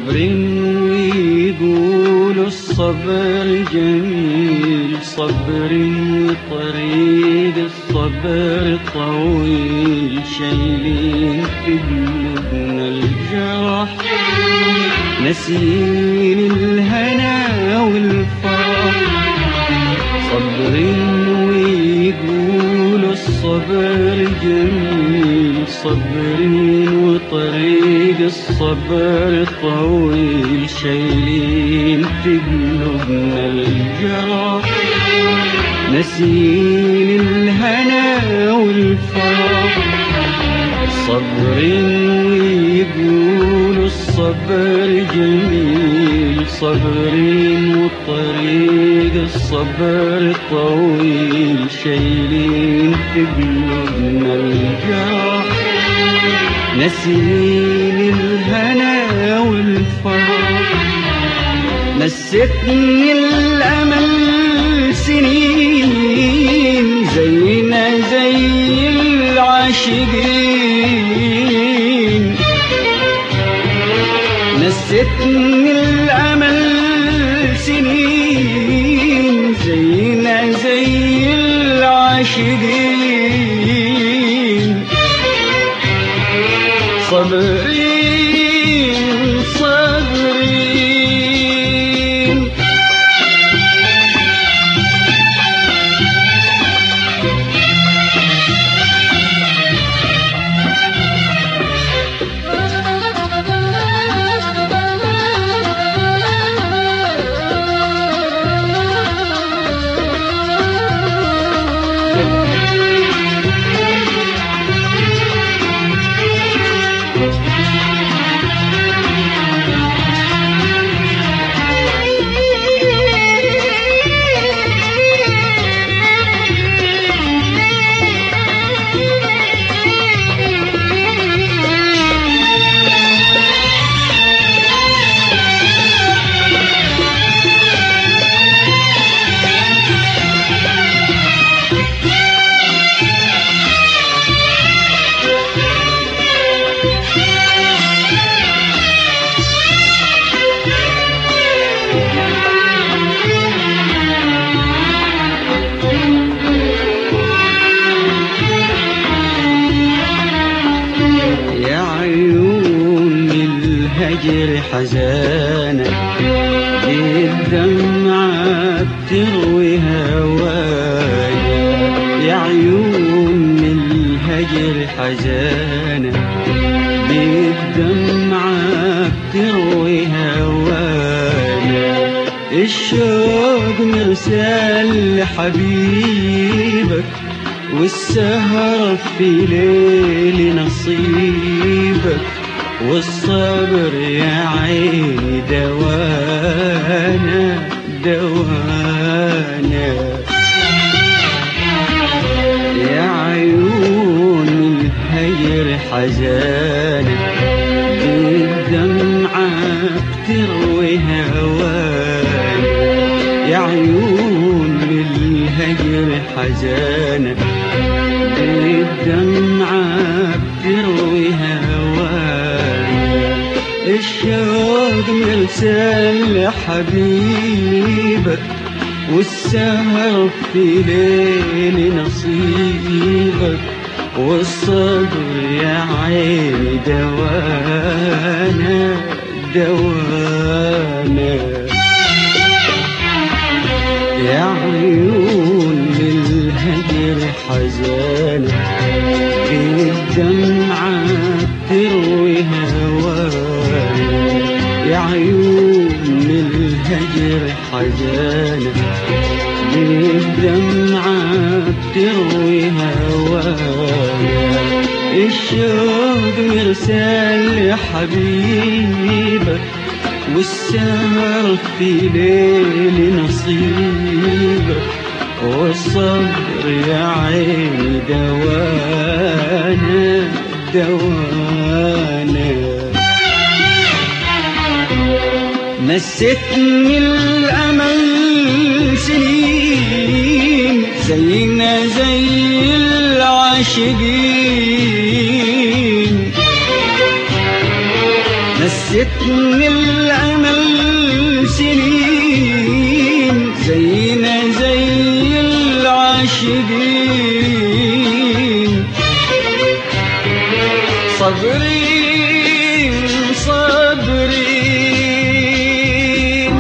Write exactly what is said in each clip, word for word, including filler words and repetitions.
ويقولوا الصبر جميل، صبر وطريق الصبر طويل، شايلين في قلوبنا الجرح نسيين الهنا والفرح. صبر ويقولوا الصبر جميل، صبر وطريق الصبر طويل، شايلين في قلوبنا الجرح نسيين الهنا والفرح. صبر ويقولوا الصبر جميل، صبر وطريق الصبر طويل، شايلين في قلوبنا الجرح نسيين الهنا والفرح. نستني الأمل سنين زينا زي العاشقين، نستني الأمل سنين زينا زي العاشقين. صابرين صابرين الهجر حزانة بالدمعة بتروي هوايا، يا عيون الهجر حزانة بالدمعة بتروي هوايا. الشوق مرسال لحبيبك والسهر في ليل نصيبك، والصبر يا عيني دوانا دوانا. يا عيون الهجر حزانة بالدمعة بتروي هوانا، يا عيون الهجر حزانة بالدمعة بتروي هوانا. الشوق مرسال لحبيبك والسهر في ليل نصيبك، والصبر يا عيني دوانا دوانا. يا عيون الهجر حزانة بالدمعة بتروي هوانا، يا عيون الهجر حزانة بالدمعة بتروي هوانا. الشوق مرسال لحبيبك والسهر في ليل نصيبك، والصبر يا عيني دوانا دوانا. نستني الأمل سنين زينا زي العاشقين، نستني الأمل سنين زينا زي العاشقين. صبرين صبرين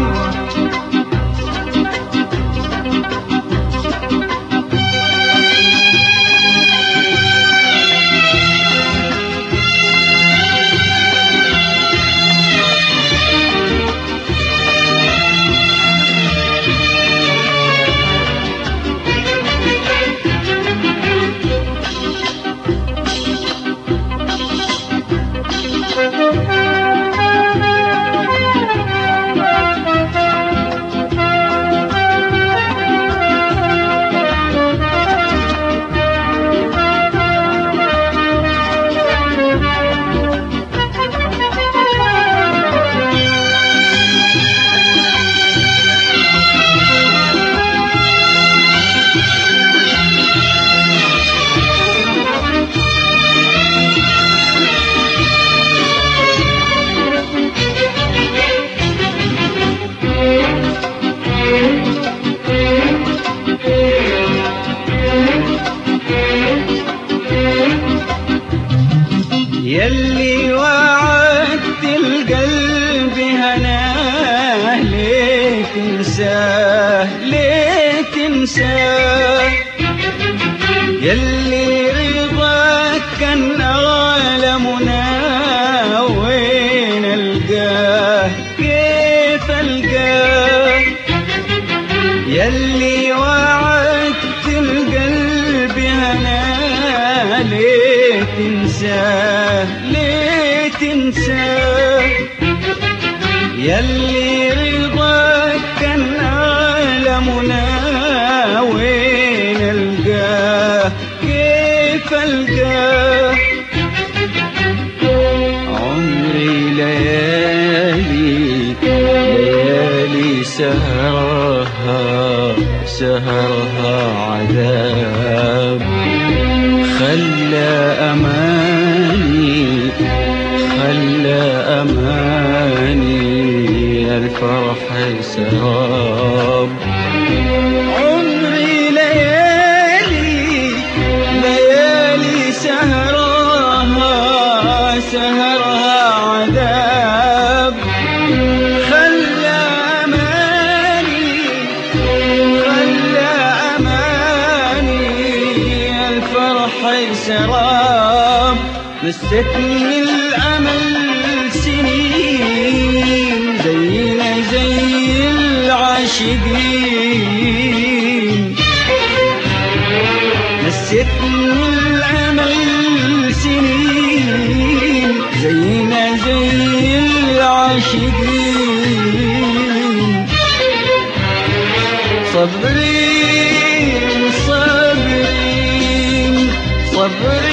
يلي وعدت القلب هناه ليه تنساه ليه تنساه. يلي رضاك كان عالمنا وين القاه كيف القاه. يلي وعدت القلب هناه ليه تنساه ليه تنساه. يلي رضاك كان عالمنا وين القاه كيف القاه. عمري ليالي ليالي سهرها سهرها عذاب. خلى أماني خلى أماني الفرح سراب. عمري ليالي ليالي سهرها سهرها عذاب. خلى أماني خلى أماني الفرح سراب. نستني الأمل سنين زينا زي العاشقين. نستني الأمل سنين زينا زي العاشقين. صبرين صبرين صبرين